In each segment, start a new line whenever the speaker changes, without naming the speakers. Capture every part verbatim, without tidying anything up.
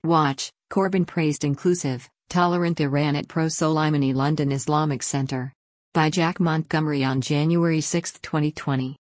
Watch, Corbyn praised inclusive, tolerant Iran at pro-Soleimani London Islamic Center. By Jack Montgomery on January sixth twenty twenty.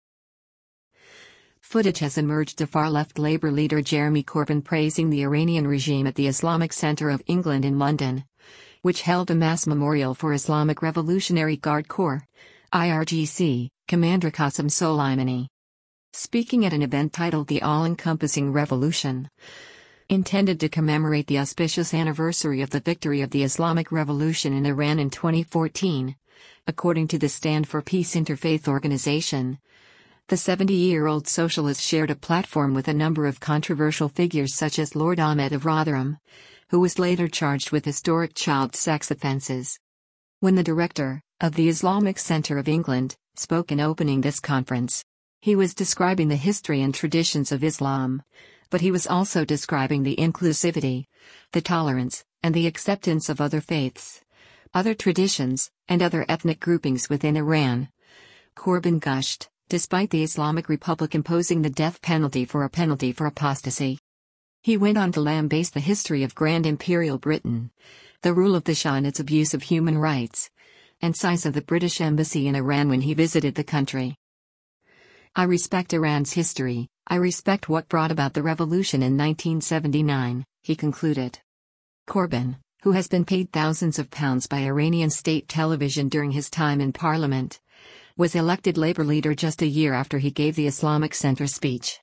Footage has emerged of far-left Labour leader Jeremy Corbyn praising the Iranian regime at the Islamic Centre of England in London, which held a mass memorial for Islamic Revolutionary Guard Corps I R G C, Commander Qasem Soleimani. Speaking at an event titled The All-Encompassing Revolution, intended to commemorate the auspicious anniversary of the victory of the Islamic Revolution in Iran in twenty fourteen, according to the Stand for Peace interfaith organization, the seventy-year-old socialist shared a platform with a number of controversial figures such as Lord Ahmed of Rotherham, who was later charged with historic child sex offences. When the director of the Islamic Centre of England spoke in opening this conference, he was describing the history and traditions of Islam, but he was also describing the inclusivity, the tolerance, and the acceptance of other faiths, other traditions, and other ethnic groupings within Iran. Corbyn gushed, despite the Islamic Republic imposing the death penalty for a penalty for apostasy. He went on to lambaste the history of Grand Imperial Britain, the rule of the Shah and its abuse of human rights, and size of the British embassy in Iran when he visited the country. I respect Iran's history, I respect what brought about the revolution in nineteen seventy-nine, he concluded. Corbyn, who has been paid thousands of pounds by Iranian state television during his time in parliament, was elected Labour leader just a year after he gave the Islamic Centre speech.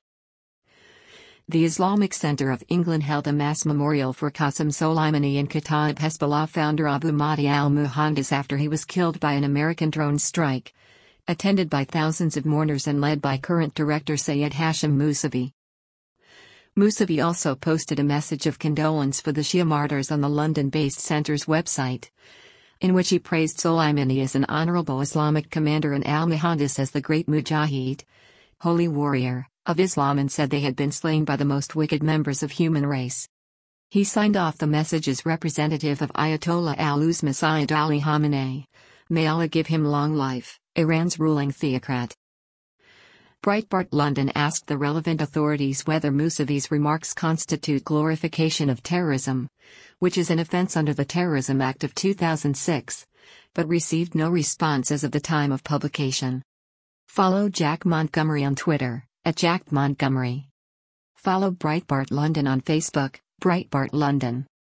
The Islamic Centre of England held a mass memorial for Qasem Soleimani and Kataib Hezbollah founder Abu Mahdi al-Muhandis after he was killed by an American drone strike, attended by thousands of mourners and led by current director Sayed Hashim Musavi. Musavi also posted a message of condolence for the Shia martyrs on the London-based centre's website, in which he praised Soleimani as an honourable Islamic commander and al-Muhandis as the great Mujahid, holy warrior, of Islam, and said they had been slain by the most wicked members of human race. He signed off the message as representative of Ayatollah al-Uzma Sayyid Ali Khamenei, may Allah give him long life, Iran's ruling theocrat. Breitbart London asked the relevant authorities whether Musavi's remarks constitute glorification of terrorism, which is an offence under the Terrorism Act of two thousand six, but received no response as of the time of publication. Follow Jack Montgomery on Twitter, at Jack Montgomery. Follow Breitbart London on Facebook, Breitbart London.